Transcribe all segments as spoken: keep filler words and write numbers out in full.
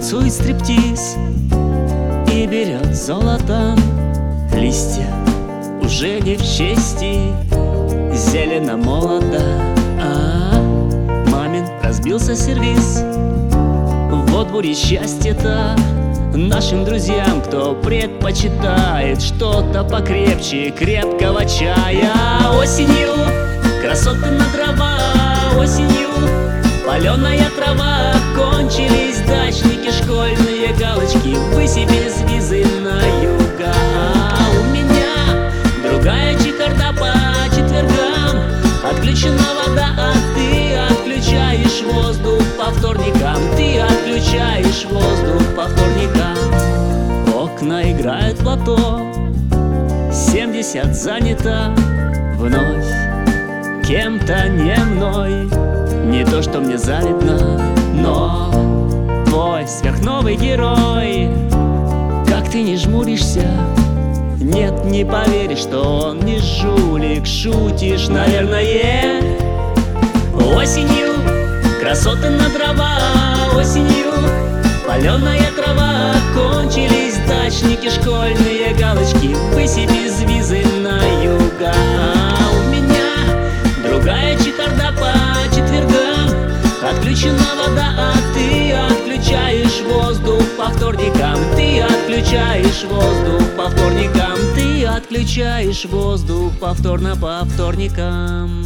танцует стриптиз и берет золотом листья. Уже не в чести, зелено молодо, а мамин разбился сервиз. Вот будет счастье-то нашим друзьям, кто предпочитает что-то покрепче крепкого чая. Осенью красоты на дрова, осенью паленая трава. Кончились дачники, школьные галочки, вы себе с визы на юга. А у меня другая чехарда по четвергам. Отключена вода, а ты отключаешь воздух по вторникам. Ты отключаешь воздух по вторникам. Окна играют в лото, семьдесят занято вновь кем-то не мной. Не то, что мне завидно, но твой сверхновый герой. Как ты не жмуришься, нет, не поверишь, что он не жулик. Шутишь, наверное. Осенью красоты на дрова, осенью паленая трава. Кончились дачники, школьные галочки, вы себе с визы на юга. А у меня другая чехарда по четвергам. Отключена вода, а ты отключаешь воздух по вторникам. Ты отключаешь воздух по вторникам. Ты отключаешь воздух повторно по вторникам.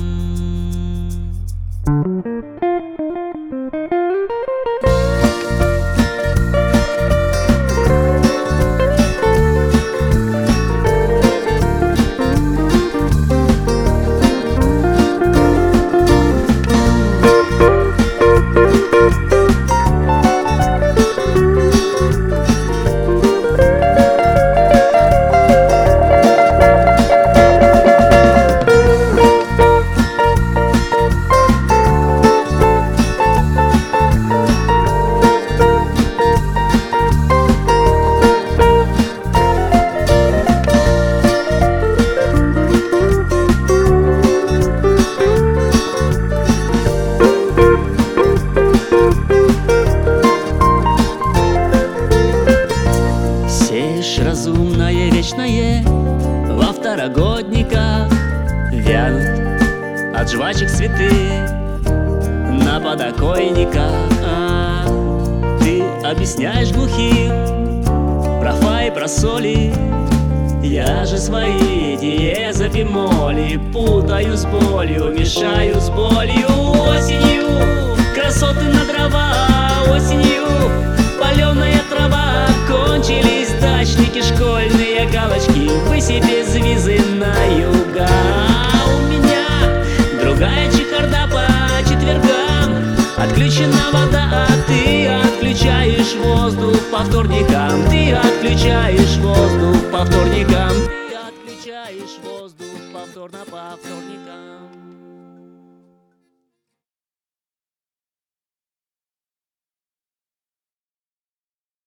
Разумное, вечное во второгодниках вянут от жвачек цветы на подоконниках. А ты объясняешь глухим про фа и про соли. Я же свои диезы бемоли путаю с болью, мешаю с болью. Осенью красоты на дрова, осенью паленая трава. Кончились дачники, школьные галочки, вы себе с визы на юга. А у меня другая чехарда по четвергам. Отключена вода, а ты отключаешь воздух по вторникам. Ты отключаешь воздух по вторникам. Ты отключаешь воздух повторно по вторникам.